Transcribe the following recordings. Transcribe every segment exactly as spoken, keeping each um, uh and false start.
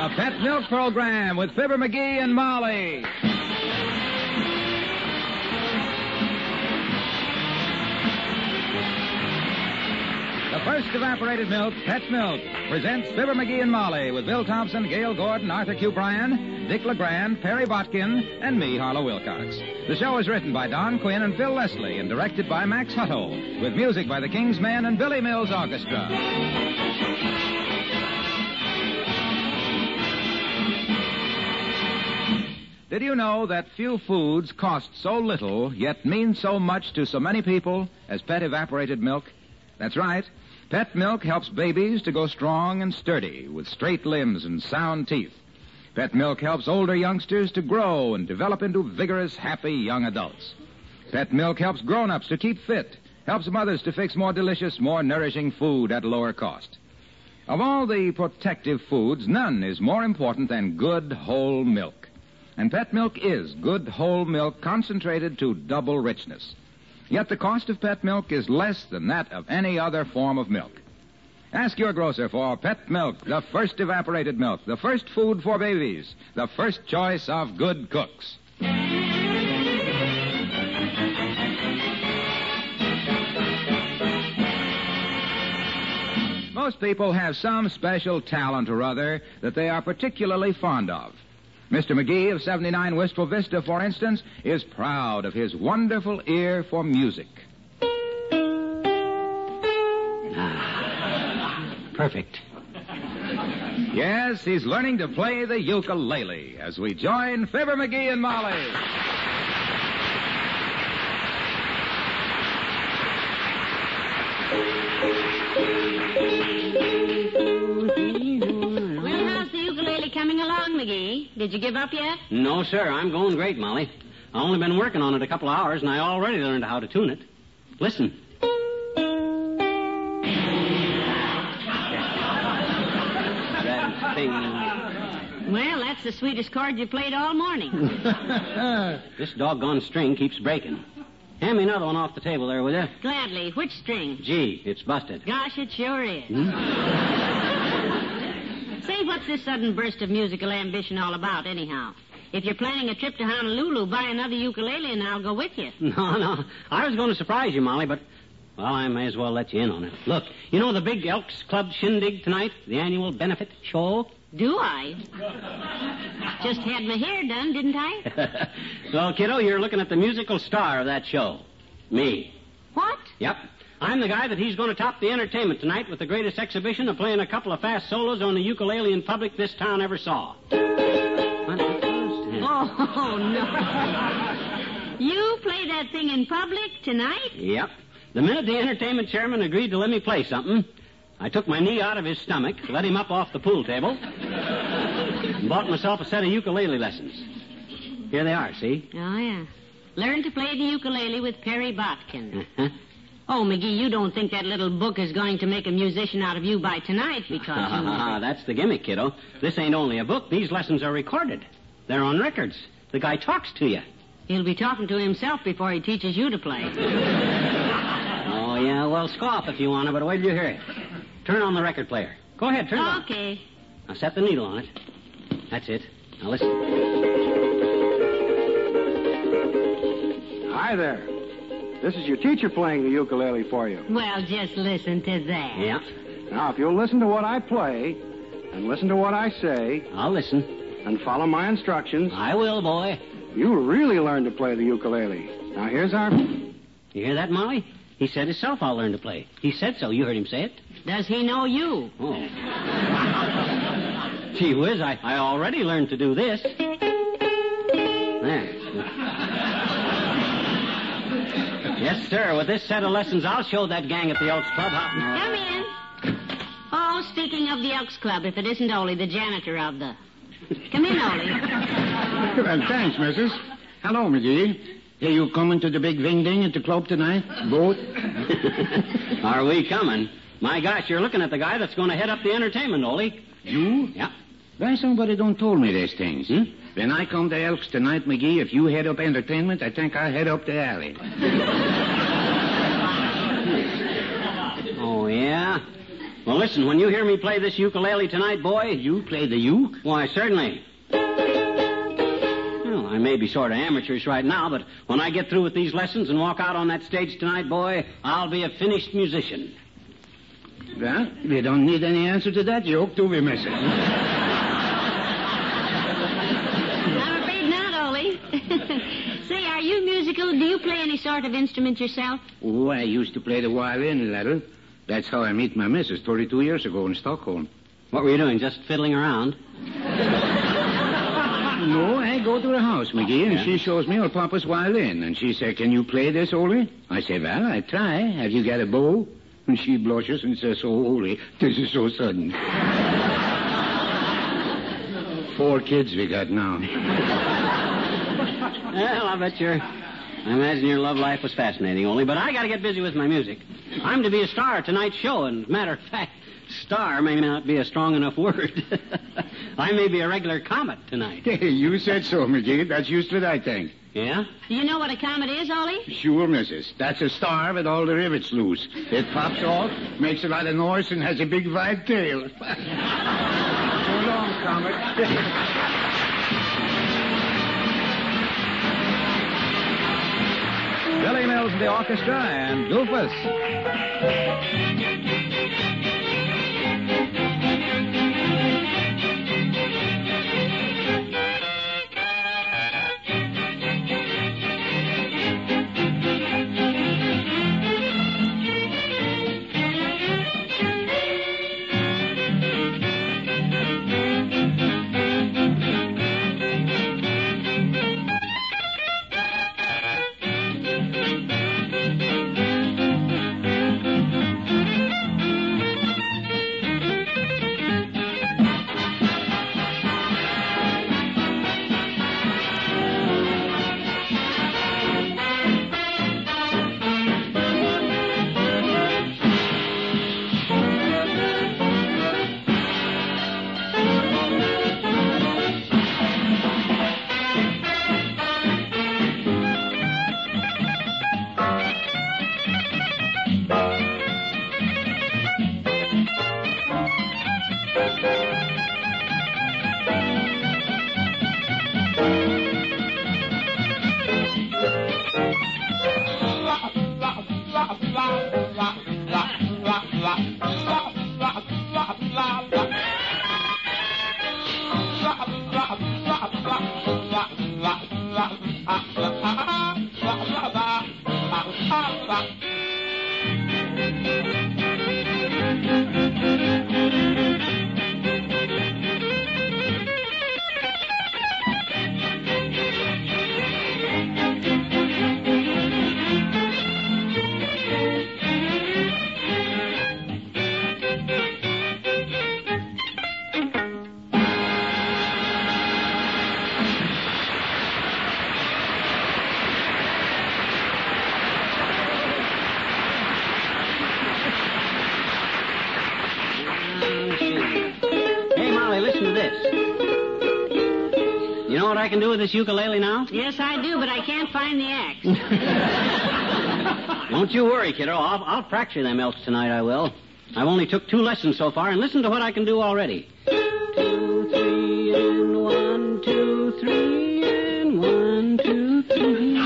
The Pet Milk Program with Fibber McGee and Molly. The first evaporated milk, Pet Milk, presents Fibber McGee and Molly with Bill Thompson, Gail Gordon, Arthur Q. Bryan, Dick LeGrand, Perry Botkin, and me, Harlow Wilcox. The show is written by Don Quinn and Phil Leslie and directed by Max Hutto, with music by the King's Men and Billy Mills Orchestra. Did you know that few foods cost so little, yet mean so much to so many people as Pet evaporated milk? That's right. Pet milk helps babies to go strong and sturdy with straight limbs and sound teeth. Pet milk helps older youngsters to grow and develop into vigorous, happy young adults. Pet milk helps grown-ups to keep fit, helps mothers to fix more delicious, more nourishing food at lower cost. Of all the protective foods, none is more important than good whole milk. And Pet milk is good whole milk concentrated to double richness. Yet the cost of Pet milk is less than that of any other form of milk. Ask your grocer for Pet milk, the first evaporated milk, the first food for babies, the first choice of good cooks. Most people have some special talent or other that they are particularly fond of. Mister McGee of seventy-nine Wistful Vista, for instance, is proud of his wonderful ear for music. Ah, perfect. Yes, he's learning to play the ukulele as we join Fibber McGee and Molly. Coming along, McGee. Did you give up yet? No, sir. I'm going great, Molly. I've only been working on it a couple of hours, and I already learned how to tune it. Listen. That thing... Well, that's the sweetest chord you played all morning. This doggone string keeps breaking. Hand me another one off the table there, will you? Gladly. Which string? G. It's busted. Gosh, it sure is. Hmm? Say, what's this sudden burst of musical ambition all about, anyhow? If you're planning a trip to Honolulu, buy another ukulele and I'll go with you. No, no. I was going to surprise you, Molly, but, well, I may as well let you in on it. Look, you know the big Elks Club shindig tonight? The annual benefit show? Do I? Just had my hair done, didn't I? Well, kiddo, you're looking at the musical star of that show. Me. What? Yep. I'm the guy that he's going to top the entertainment tonight with the greatest exhibition of playing a couple of fast solos on the ukulele in public this town ever saw. Oh, no. You play that thing in public tonight? Yep. The minute the entertainment chairman agreed to let me play something, I took my knee out of his stomach, let him up off the pool table, and bought myself a set of ukulele lessons. Here they are, see? Oh, yeah. Learn to play the ukulele with Perry Botkin. Uh-huh. Oh, McGee, you don't think that little book is going to make a musician out of you by tonight because you... Ah, that's the gimmick, kiddo. This ain't only a book. These lessons are recorded. They're on records. The guy talks to you. He'll be talking to himself before he teaches you to play. Oh, yeah, well, scoff if you want to, but wait till you hear it. Turn on the record player. Go ahead, turn it on. Okay. Now set the needle on it. That's it. Now listen. Hi there. This is your teacher playing the ukulele for you. Well, just listen to that. Yeah. Now, if you'll listen to what I play, and listen to what I say, I'll listen. and follow my instructions, I will, boy. you'll really learn to play the ukulele. Now, here's our... You hear that, Molly? He said himself I'll learn to play. He said so. You heard him say it. Does he know you? Oh. Gee whiz, I, I already learned to do this. There. Yes, sir. With this set of lessons, I'll show that gang at the Elks Club how... Come in. Oh, speaking of the Elks Club, if it isn't Ole, the janitor of the... Come in, Ole. Well, thanks, missus. Hello, McGee. Are you coming to the big Ving-Ding at the club tonight? Both? Are we coming? My gosh, you're looking at the guy that's going to head up the entertainment, Ole. You? Yeah. Why somebody don't told me these things? Hmm? When I come to Elks tonight, McGee, if you head up entertainment, I think I'll head up the alley. Oh, yeah? Well, listen, when you hear me play this ukulele tonight, boy... You play the uke? Why, certainly. Well, I may be sort of amateurish right now, but when I get through with these lessons and walk out on that stage tonight, boy, I'll be a finished musician. Well, we don't need any answer to that joke, do we, missus? I'm afraid not, Ollie. Say, are you musical? Do you play any sort of instrument yourself? Oh, I used to play the violin a little. That's how I met my missus thirty-two years ago in Stockholm. What were you doing, just fiddling around? No, I go to her house, McGee, and yeah. she shows me her papa's violin. And she said, can you play this, Ole? I said, well, I try. Have you got a bow? And she blushes and says, oh, Ole, this is so sudden. Four kids we got now. Well, I bet you're... I imagine your love life was fascinating, Ole, but I got to get busy with my music. I'm to be a star at tonight's show, and matter of fact, star may not be a strong enough word. I may be a regular comet tonight. Hey, you said so, McGee. That's just what I think. Yeah? Do you know what a comet is, Ollie? Sure, missus. That's a star with all the rivets loose. It pops off, makes a lot of noise, and has a big wide tail. So long, comet. Billy Mills and the orchestra and Goofus. You know what I can do with this ukulele now? Yes, I do, but I can't find the axe. Don't you worry, kiddo. I'll, I'll fracture them elks tonight, I will. I've only took two lessons so far, and listen to what I can do already. Two, three, and one, two, three, and one, two, three.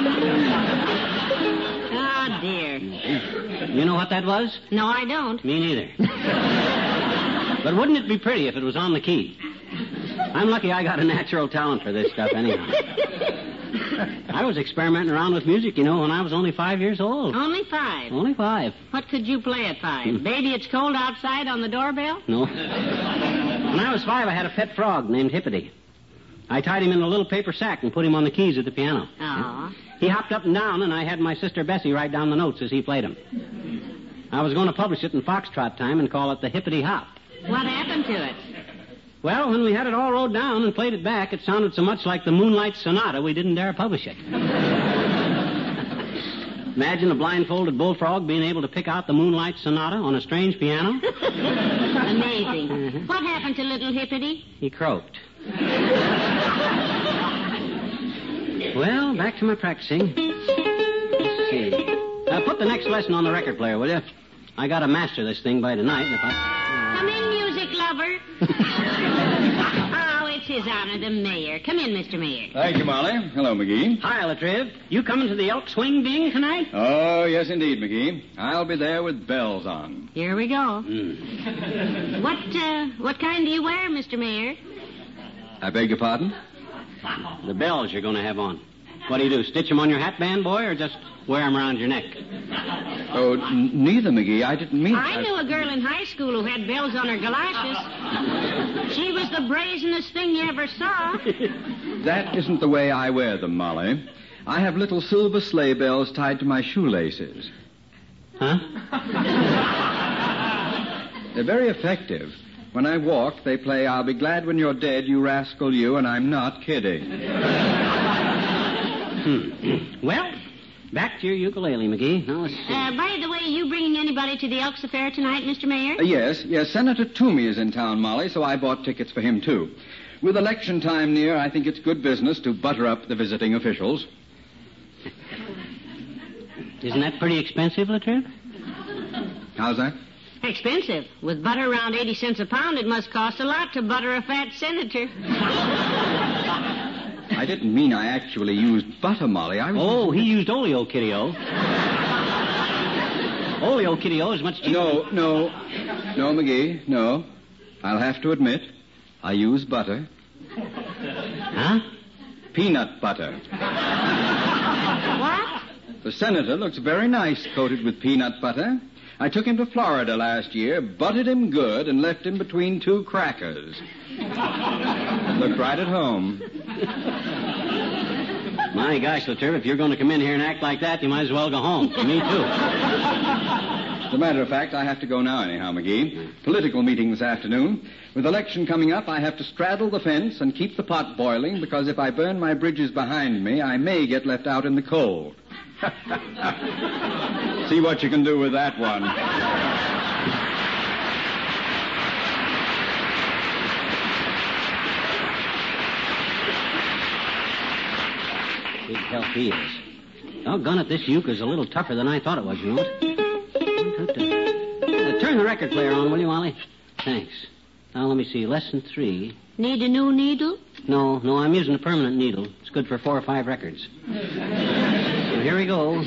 Oh, dear. You know what that was? No, I don't. Me neither. But wouldn't it be pretty if it was on the key? I'm lucky I got a natural talent for this stuff anyhow. I was experimenting around with music, you know, when I was only five years old. Only five? Only five. What could you play at five? Baby, it's cold outside on the doorbell? No. When I was five, I had a pet frog named Hippity. I tied him in a little paper sack and put him on the keys of the piano. Aw. He hopped up and down, and I had my sister Bessie write down the notes as he played them. I was going to publish it in Foxtrot time and call it the Hippity Hop. What happened to it? Well, when we had it all wrote down and played it back, it sounded so much like the Moonlight Sonata, we didn't dare publish it. Imagine a blindfolded bullfrog being able to pick out the Moonlight Sonata on a strange piano. Amazing. Uh-huh. What happened to little Hippity? He croaked. Well, back to my practicing. Let's see. Uh, put the next lesson on the record player, will you? I got to master this thing by tonight. If I... Come in, music lover. Oh, it's his honor, the mayor. Come in, Mister Mayor. Thank you, Molly. Hello, McGee. Hi, Latriv. You coming to the Elk Swing Ding tonight? Oh, yes, indeed, McGee. I'll be there with bells on. Here we go. Mm. What, uh, what kind do you wear, Mister Mayor? I beg your pardon? The bells you're going to have on. What do you do, stitch them on your hat band, boy, or just wear them around your neck? Oh, n- neither, McGee. I didn't mean... I knew a girl in high school who had bells on her galoshes. She was the brazenest thing you ever saw. That isn't the way I wear them, Molly. I have little silver sleigh bells tied to my shoelaces. Huh? They're very effective. When I walk, they play, I'll be glad when you're dead, you rascal you, and I'm not kidding. Hmm. Well, back to your ukulele, McGee. Now, let's see. Uh, by the way, you bringing anybody to the Elks Affair tonight, Mister Mayor? Uh, yes, yes, Senator Toomey is in town, Molly, so I bought tickets for him, too. With election time near, I think it's good business to butter up the visiting officials. Isn't that pretty expensive, Latriv? How's that? Expensive. With butter around eighty cents a pound, it must cost a lot to butter a fat senator. I didn't mean I actually used butter, Molly. I was... Oh, he used Oleo Kitty-O. Oleo Kitty-O is much cheaper. No, no. No, McGee, no. I'll have to admit, I use butter. Huh? Peanut butter. What? The senator looks very nice coated with peanut butter. I took him to Florida last year, buttered him good, and left him between two crackers. Looked right at home. My gosh, Latriv, if you're going to come in here and act like that, you might as well go home. Me, too. As a matter of fact, I have to go now anyhow, McGee. Political meeting this afternoon. With election coming up, I have to straddle the fence and keep the pot boiling, because if I burn my bridges behind me, I may get left out in the cold. See what you can do with that one. Big help he is. Doggone it, this uke is a little tougher than I thought it was, you know. Uh, turn the record player on, will you, Molly? Thanks. Now, let me see. Lesson three. Need a new needle? No, no, I'm using a permanent needle. It's good for four or five records. So here we go.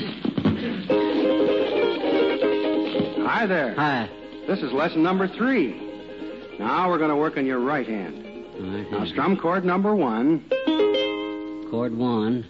Hi there. Hi. This is lesson number three. Now we're going to work on your right hand. Right Now hand. strum chord number one. Chord one.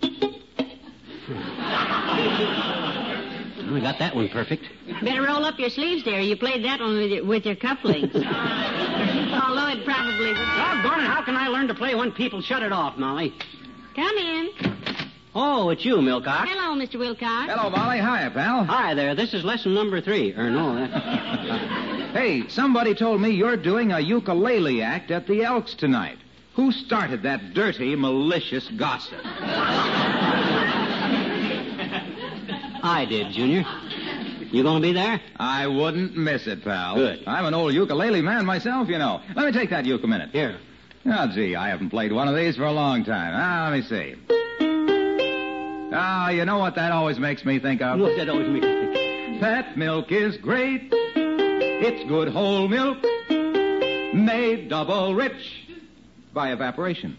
Oh, I got that one perfect. Better roll up your sleeves there. You played that one with your, with your cufflinks. Although it probably would... Doggone it, how can I learn to play when people shut it off, Molly? Come in. Oh, it's you, Milcock. Hello, Mister Wilcox. Hello, Molly. Hiya, pal. Hi there. This is lesson number three. Or no, that... Hey, somebody told me you're doing a ukulele act at the Elks tonight. Who started that dirty, malicious gossip? I did, Junior. You gonna be there? I wouldn't miss it, pal. Good. I'm an old ukulele man myself, you know. Let me take that uke a minute. Here. Oh, gee, I haven't played one of these for a long time. Ah, let me see. Ah, you know what that always makes me think of? Look, that always makes me think. Pet milk is great. It's good whole milk, made double rich by evaporation.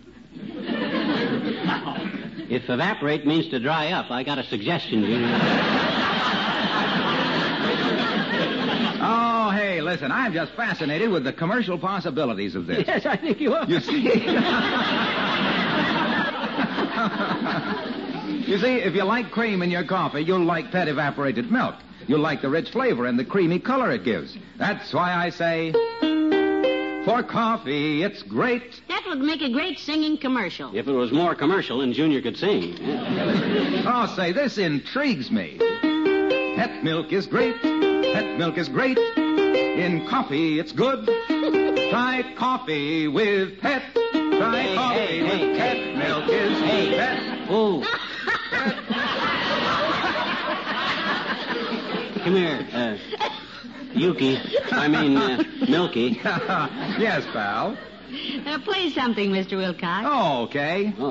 If evaporate means to dry up, I got a suggestion, Junior. Oh, hey, listen, I'm just fascinated with the commercial possibilities of this. Yes, I think you are. You see? You see, if you like cream in your coffee, you'll like Pet evaporated milk. You'll like the rich flavor and the creamy color it gives. That's why I say, for coffee, it's great. That would make a great singing commercial. If it was more commercial, then Junior could sing. Oh, say, this intrigues me. Pet milk is great. Pet milk is great. In coffee, it's good. Try coffee with Pet. Try Hey, coffee hey, with hey, Pet. hey. Milk is Hey. Pet. Oh. Come here, uh, Yuki. I mean, uh, Milky. Yes, pal. Uh, play something, Mister Wilcox. Oh, okay. Oh.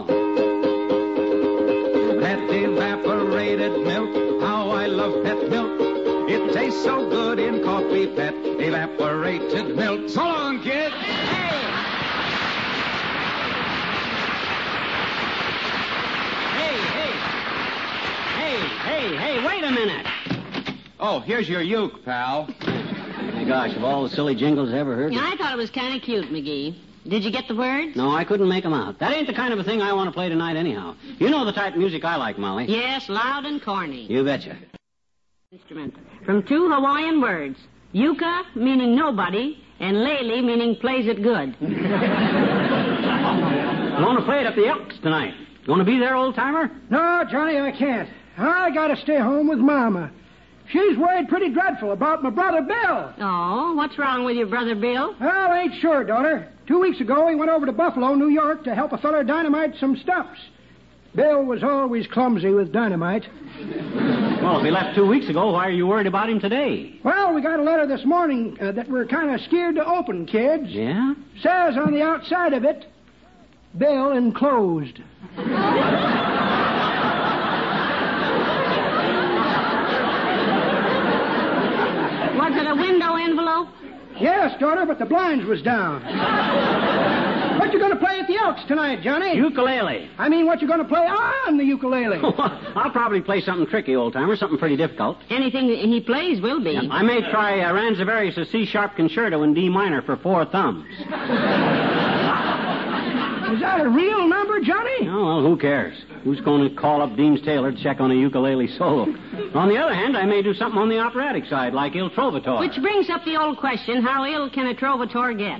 Pet evaporated milk. How I love Pet milk. It Tastes so good in coffee, Pet evaporated milk. So long, kids. Hey! Hey, hey! Hey, hey, hey, wait a minute! Oh, here's your uke, pal. My gosh, of all the silly jingles I ever heard. Yeah, I thought it was kind of cute, McGee. Did you get the words? No, I couldn't make 'em out. That ain't the kind of a thing I want to play tonight anyhow. You know the type of music I like, Molly. Yes, loud and corny. You betcha. Instrument. From two Hawaiian words. Yuka, meaning nobody, and Lele, meaning plays it good. I want to play it at the Elks tonight. You want to be there, old-timer? No, Johnny, I can't. I gotta stay home with Mama. She's worried pretty dreadful about my brother Bill. Oh, what's wrong with your brother Bill? Well, I ain't sure, daughter. Two weeks ago, he went over to Buffalo, New York, to help a feller dynamite some stumps. Bill was always clumsy with dynamite. Well, if he left two weeks ago, why are you worried about him today? Well, we got a letter this morning uh, that we're kind of scared to open, kids. Yeah? Says on the outside of it, Bill enclosed. Was it a window envelope? Yes, daughter, but the blinds was down. What you going to play at the Elks tonight, Johnny? Ukulele. I mean, what you going to play on the ukulele? I'll probably play something tricky, old-timer, something pretty difficult. Anything that he plays will be. Yeah, I may try uh, Ranzaverius' C-sharp concerto in D minor for four thumbs. Is that a real number, Johnny? Oh, well, who cares? Who's going to call up Deems Taylor to check on a ukulele solo? On the other hand, I may do something on the operatic side, like Il Trovatore. Which brings up the old question, how ill can a Trovatore get?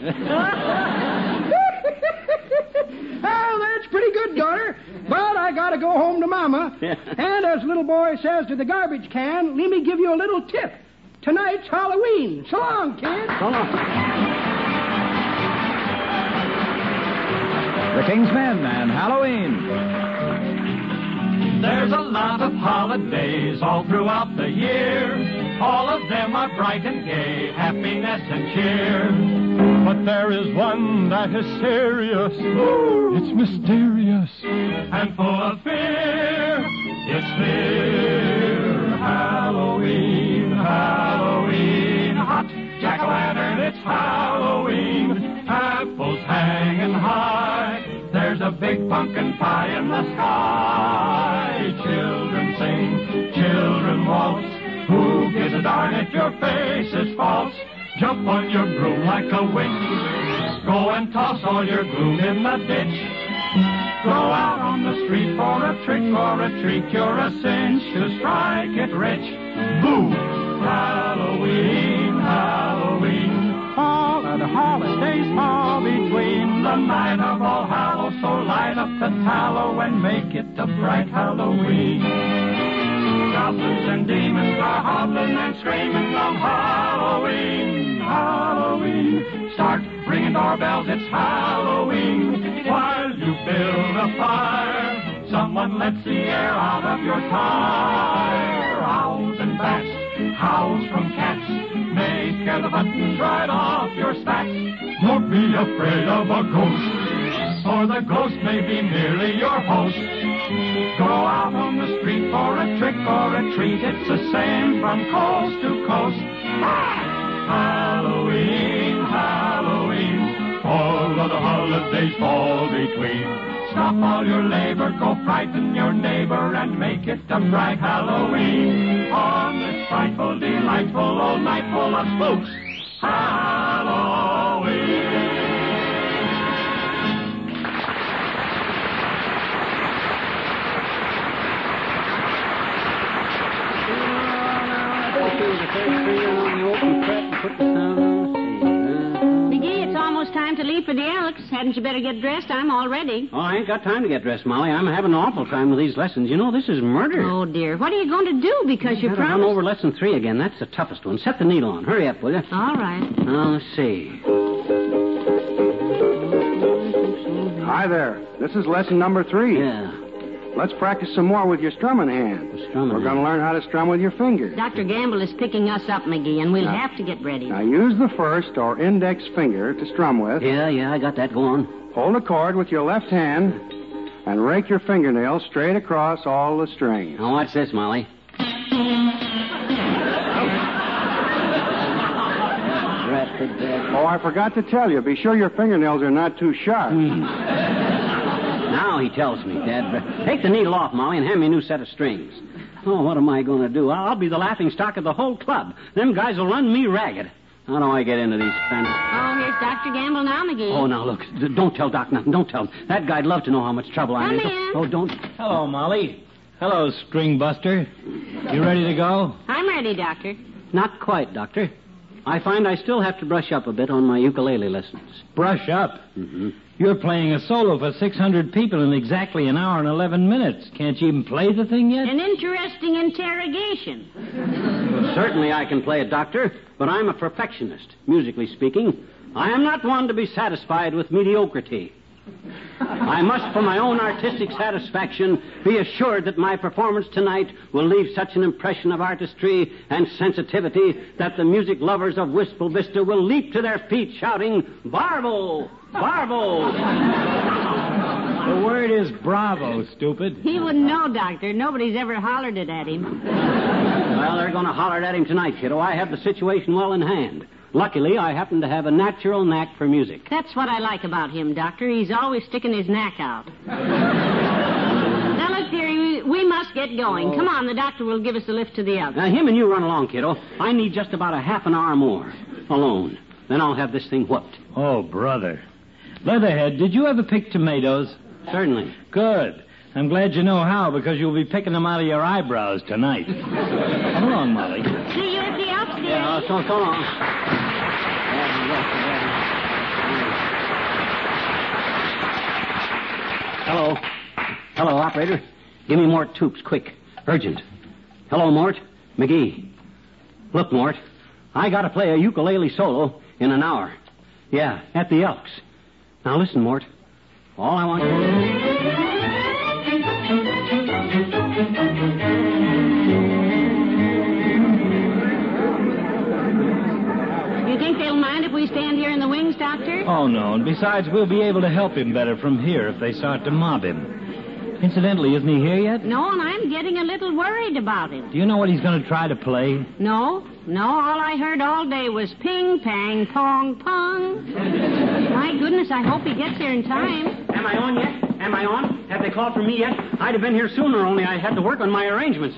Oh, that's pretty good, daughter. But I gotta go home to Mama. Yeah. And as little boy says to the garbage can, let me give you a little tip. Tonight's Halloween. So long, kid. So long. The King's Men and Halloween. There's a lot of holidays all throughout the year. All of them are bright and gay, happiness and cheer. But there is one that is serious. It's mysterious and full of fear. It's fear. Halloween, Halloween, hot jack-o'-lantern, it's Halloween. Apples hanging high. There's a big pumpkin pie in the sky. Children sing, children waltz. Who gives a darn if your face is false? Jump on your broom like a witch. Go and toss all your gloom in the ditch. Go out on the street for a trick or a treat. You're a cinch to strike it rich. Boo! Halloween, Halloween. All of the holidays fall between. The night of All Hallows, so light up the tallow and make it a bright Halloween. Goblins and demons are hobbling and screaming on Halloween, Halloween. Start ringing doorbells, it's Halloween. While you build a fire, someone lets the air out of your tire. Owls and bats, howls from cats, may scare the buttons right off your spats. Don't be afraid of a ghost, or the ghost may be merely your host. Go out on the street for a trick or a treat. It's the same from coast to coast. Halloween, Halloween. All of the holidays fall between. Stop all your labor, go frighten your neighbor and make it a bright Halloween. On this frightful, delightful old night full of spooks. Halloween. McGee, it's almost time to leave for the Elks. Hadn't you better get dressed? I'm all ready. Oh, I ain't got time to get dressed, Molly. I'm having an awful time with these lessons. You know, this is murder. Oh, dear. What are you going to do? Because you Gotta run promised... over lesson three again. That's the toughest one. Set the needle on. Hurry up, will you? All right. Now, let's see. Hi there. This is lesson number three. Yeah. Let's practice some more with your strumming hand. Strumming We're going to learn how to strum with your fingers. Doctor Gamble is picking us up, McGee, and we'll Now- have to get ready. Now, use the first or index finger to strum with. Yeah, yeah, I got that going. Hold a chord with your left hand and rake your fingernails straight across all the strings. Now, watch this, Molly. busted. Uh, Oh, I forgot to tell you. Be sure your fingernails are not too sharp. Now he tells me, Dad. Take the needle off, Molly, and hand me a new set of strings. Oh, what am I going to do? I'll be the laughing stock of the whole club. Them guys will run me ragged. How do I get into these fences? Oh, here's Doctor Gamble now, McGee. Oh, now, look. D- don't tell Doc nothing. Don't tell him. That guy'd love to know how much trouble I'm Come in. in. Oh, don't. Hello, Molly. Hello, String Buster. You ready to go? I'm ready, Doctor. Not quite, Doctor. I find I still have to brush up a bit on my ukulele lessons. Brush up. Mm-hmm. You're playing a solo for six hundred people in exactly an hour and eleven minutes. Can't you even play the thing yet? An interesting interrogation. Well, certainly I can play it, Doctor, but I'm a perfectionist, musically speaking. I am not one to be satisfied with mediocrity. I must, for my own artistic satisfaction, be assured that my performance tonight will leave such an impression of artistry and sensitivity that the music lovers of Wistful Vista will leap to their feet shouting, "Barbo! Barbo!" The word is bravo, stupid. He wouldn't know, Doctor. Nobody's ever hollered it at him. Well, they're going to holler at him tonight, kiddo. I have the situation well in hand. Luckily, I happen to have a natural knack for music. That's what I like about him, Doctor. He's always sticking his knack out. Now, look, dearie, we, we must get going. Come on, the doctor will give us a lift to the others. Now, him and you run along, kiddo. I need just about a half an hour more. Alone. Then I'll have this thing whooped. Oh, brother. Leatherhead, did you ever pick tomatoes? Certainly. Good. I'm glad you know how, because you'll be picking them out of your eyebrows tonight. Come along, Molly. See you at the upstairs. Yeah, so, so long. Hello. Hello, operator. Give me Mort Toops, quick. Urgent. Hello, Mort. McGee. Look, Mort, I got to play a ukulele solo in an hour. Yeah, at the Elks. Now, listen, Mort. All I want... You think they'll mind if we stand here in the wings, Doctor? Oh, no. And besides, we'll be able to help him better from here if they start to mob him. Incidentally, isn't he here yet? No, and I'm getting a little worried about him. Do you know what he's going to try to play? No, no, all I heard all day was ping, pang, pong, pong. My goodness, I hope he gets here in time. Am I on yet? Am I on? Have they called for me yet? I'd have been here sooner, only I had to work on my arrangements.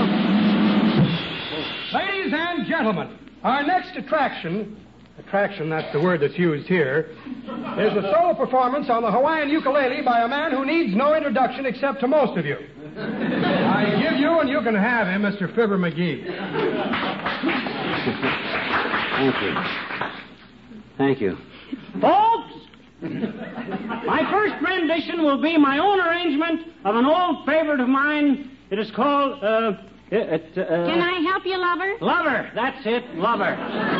Ladies and gentlemen, our next attraction, attraction, that's the word that's used here, is a solo performance on the Hawaiian ukulele by a man who needs no introduction except to most of you. I give you, and you can have him, Mister Fibber McGee. Thank you. Thank you. Folks, my first rendition will be my own arrangement of an old favorite of mine. It is called, uh... It, uh, Can I help you, lover? Lover. That's it, Lover.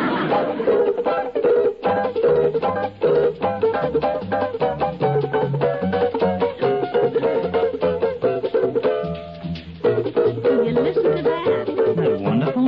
Will you listen to that? Isn't that wonderful?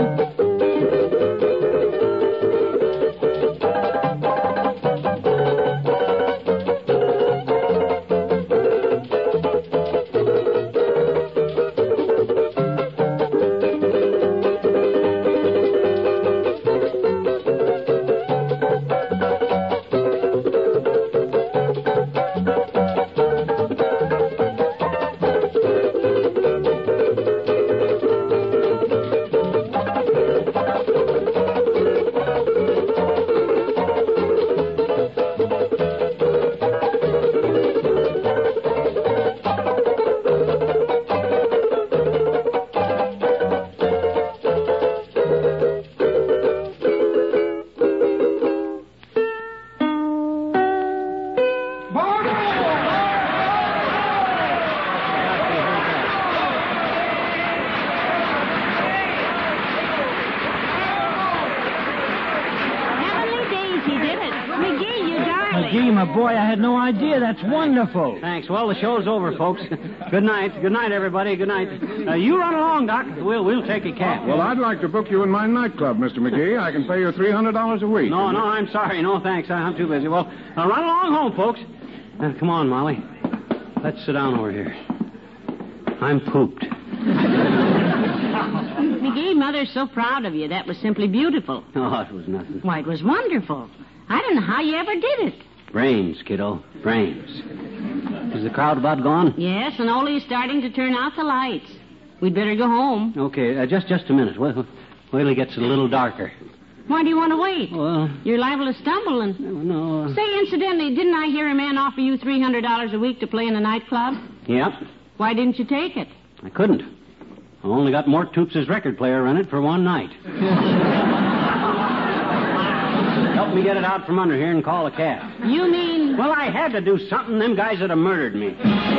Gee, my boy, I had no idea. That's wonderful. Thanks. Well, the show's over, folks. Good night. Good night, everybody. Good night. Uh, you run along, Doc. We'll we'll take a cab. Well, I'd like to book you in my nightclub, Mister McGee. I can pay you three hundred dollars a week. No, no, I'm sorry. No, thanks. I'm too busy. Well, uh, run along home, folks. Uh, come on, Molly. Let's sit down over here. I'm pooped. McGee, Mother's so proud of you. That was simply beautiful. Oh, it was nothing. Why, it was wonderful. I don't know how you ever did it. Brains, kiddo. Brains. Is the crowd about gone? Yes, and Ole is starting to turn out the lights. We'd better go home. Okay, uh, just just a minute. Wait, wait till it gets a little darker. Why do you want to wait? Well... You're liable to stumble and... No, no. Uh... Say, incidentally, didn't I hear a man offer you three hundred dollars a week to play in a nightclub? Yep. Why didn't you take it? I couldn't. I only got Mort Toops' record player rented for one night. Help me get it out from under here and call a cab. You mean... Well, I had to do something. Them guys would have murdered me.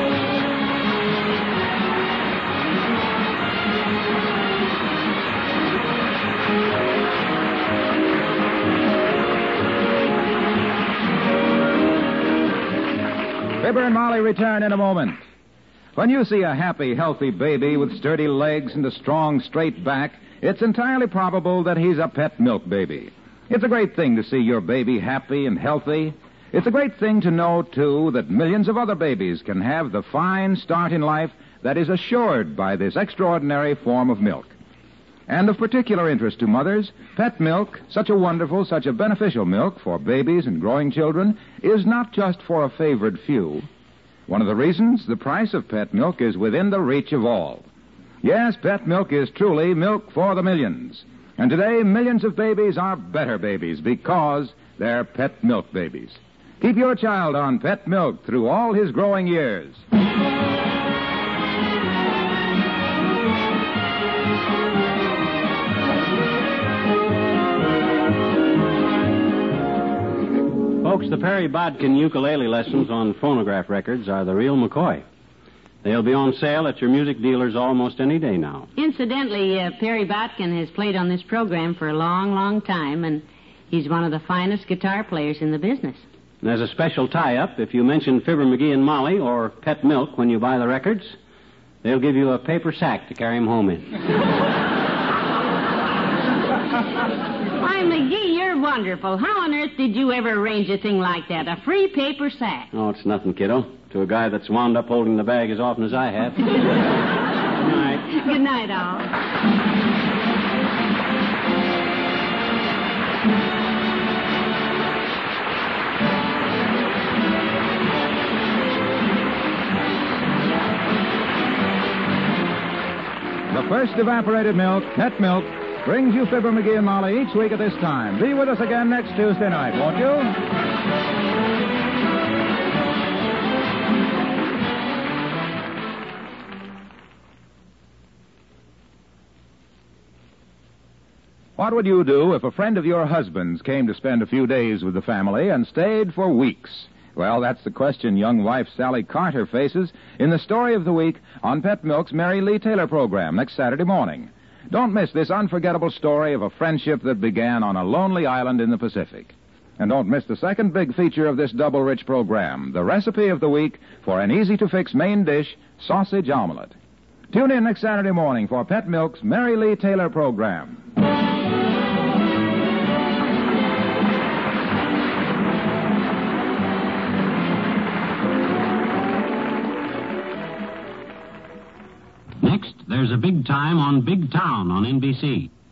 Fibber and Molly return in a moment. When you see a happy, healthy baby with sturdy legs and a strong, straight back, it's entirely probable that he's a pet milk baby. It's a great thing to see your baby happy and healthy. It's a great thing to know, too, that millions of other babies can have the fine start in life that is assured by this extraordinary form of milk. And of particular interest to mothers, pet milk, such a wonderful, such a beneficial milk for babies and growing children, is not just for a favored few. One of the reasons the price of pet milk is within the reach of all. Yes, pet milk is truly milk for the millions. And today, millions of babies are better babies because they're pet milk babies. Keep your child on pet milk through all his growing years. Folks, the Perry Bodkin ukulele lessons on phonograph records are the real McCoy. They'll be on sale at your music dealers almost any day now. Incidentally, uh, Perry Botkin has played on this program for a long, long time, and he's one of the finest guitar players in the business. And as a special tie-up, if you mention Fibber McGee and Molly or Pet Milk when you buy the records, they'll give you a paper sack to carry them home in. Why, McGee, you're wonderful. How on earth did you ever arrange a thing like that? A free paper sack? Oh, it's nothing, kiddo. To a guy that's wound up holding the bag as often as I have. Good night. Good night, all. The first evaporated milk, pet milk, brings you Fibber McGee and Molly each week at this time. Be with us again next Tuesday night, won't you? What would you do if a friend of your husband's came to spend a few days with the family and stayed for weeks? Well, that's the question young wife Sally Carter faces in the story of the week on Pet Milk's Mary Lee Taylor program next Saturday morning. Don't miss this unforgettable story of a friendship that began on a lonely island in the Pacific. And don't miss the second big feature of this double-rich program, the recipe of the week for an easy-to-fix main dish, sausage omelet. Tune in next Saturday morning for Pet Milk's Mary Lee Taylor program. Next, there's a big time on Big Town on N B C.